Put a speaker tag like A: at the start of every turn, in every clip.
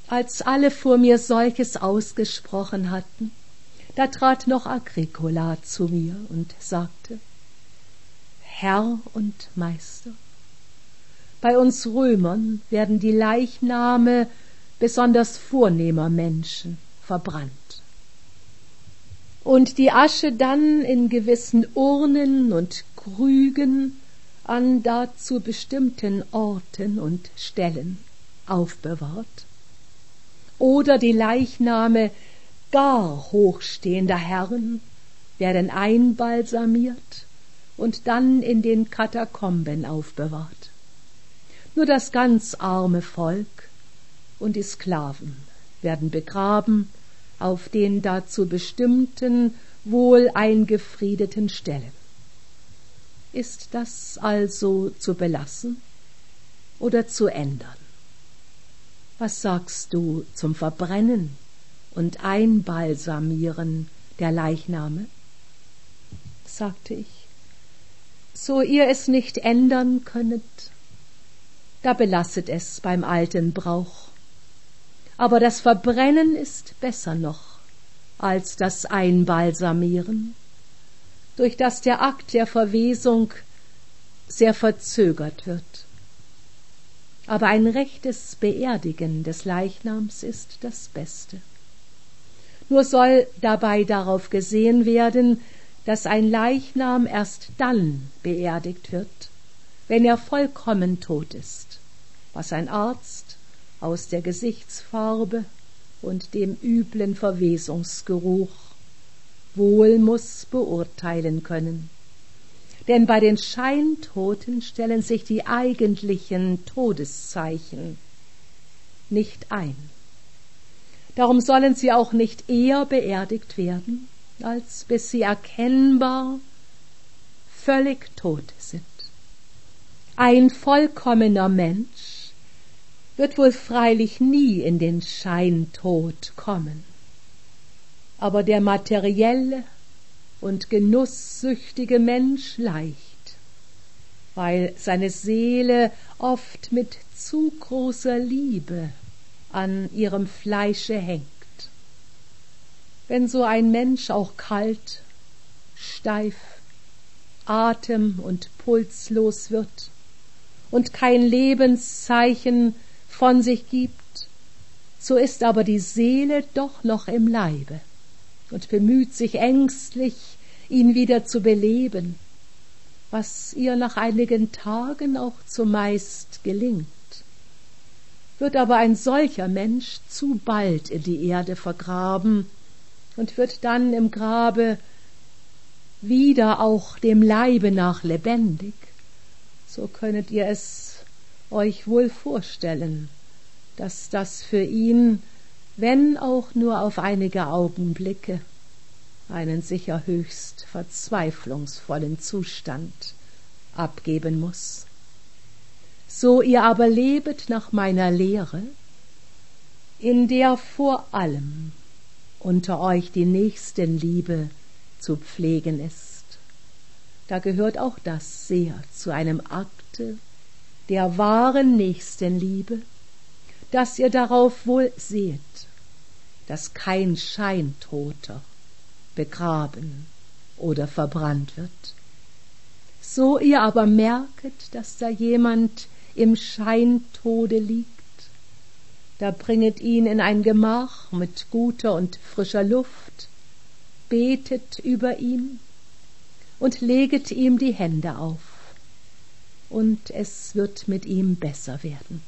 A: Als alle vor mir solches ausgesprochen hatten, da trat noch Agricola zu mir und sagte: Herr und Meister, bei uns Römern werden die Leichname besonders vornehmer Menschen verbrannt und die Asche dann in gewissen Urnen und Krügen an dazu bestimmten Orten und Stellen aufbewahrt. Oder die Leichname gar hochstehender Herren werden einbalsamiert und dann in den Katakomben aufbewahrt. Nur das ganz arme Volk und die Sklaven werden begraben auf den dazu bestimmten, wohl eingefriedeten Stellen. Ist das also zu belassen oder zu ändern? Was sagst du zum Verbrennen und Einbalsamieren der Leichname? Sagte ich, so ihr es nicht ändern könnet, da belasset es beim alten Brauch. Aber das Verbrennen ist besser noch als das Einbalsamieren, durch das der Akt der Verwesung sehr verzögert wird. Aber ein rechtes Beerdigen des Leichnams ist das Beste. Nur soll dabei darauf gesehen werden, dass ein Leichnam erst dann beerdigt wird, wenn er vollkommen tot ist, was ein Arzt aus der Gesichtsfarbe und dem üblen Verwesungsgeruch wohl muß beurteilen können. Denn bei den Scheintoten stellen sich die eigentlichen Todeszeichen nicht ein. Darum sollen sie auch nicht eher beerdigt werden, als bis sie erkennbar völlig tot sind. Ein vollkommener Mensch wird wohl freilich nie in den Scheintod kommen, aber der materielle und genusssüchtige Mensch leicht, weil seine Seele oft mit zu großer Liebe an ihrem Fleische hängt. Wenn so ein Mensch auch kalt, steif, atem- und pulslos wird und kein Lebenszeichen von sich gibt, so ist aber die Seele doch noch im Leibe und bemüht sich ängstlich, ihn wieder zu beleben, was ihr nach einigen Tagen auch zumeist gelingt. Wird aber ein solcher Mensch zu bald in die Erde vergraben und wird dann im Grabe wieder auch dem Leibe nach lebendig, so könnet ihr es euch wohl vorstellen, dass das für ihn, wenn auch nur auf einige Augenblicke, einen sicher höchst verzweiflungsvollen Zustand abgeben muß. So ihr aber lebet nach meiner Lehre, in der vor allem unter euch die Nächstenliebe zu pflegen ist, da gehört auch das sehr zu einem Akte der wahren Nächstenliebe, dass ihr darauf wohl seht, dass kein Scheintoter begraben oder verbrannt wird. So ihr aber merket, dass da jemand im Scheintode liegt, da bringet ihn in ein Gemach mit guter und frischer Luft, betet über ihn und leget ihm die Hände auf, und es wird mit ihm besser werden.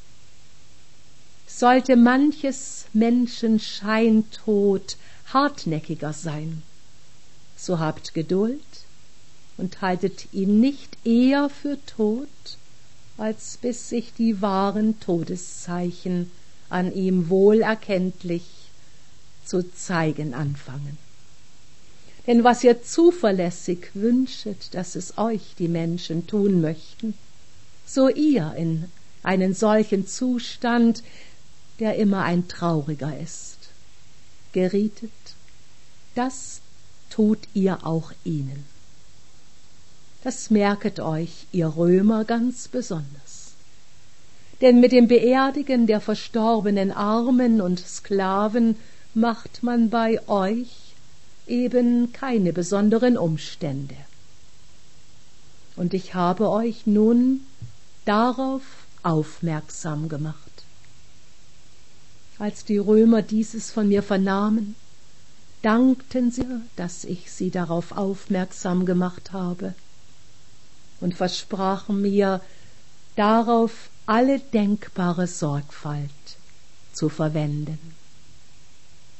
A: Sollte manches Menschen Scheintod hartnäckiger sein, so habt Geduld und haltet ihn nicht eher für tot, als bis sich die wahren Todeszeichen an ihm wohl erkenntlich zu zeigen anfangen. Denn was ihr zuverlässig wünschet, dass es euch die Menschen tun möchten, so ihr in einen solchen Zustand, der immer ein trauriger ist, gerietet, das tut ihr auch ihnen. Das merket euch, ihr Römer, ganz besonders. denn mit dem Beerdigen der verstorbenen Armen und Sklaven macht man bei euch eben keine besonderen Umstände. Und ich habe euch nun darauf aufmerksam gemacht. Als die Römer dieses von mir vernahmen, dankten sie, dass ich sie darauf aufmerksam gemacht habe und versprachen mir, darauf alle denkbare Sorgfalt zu verwenden.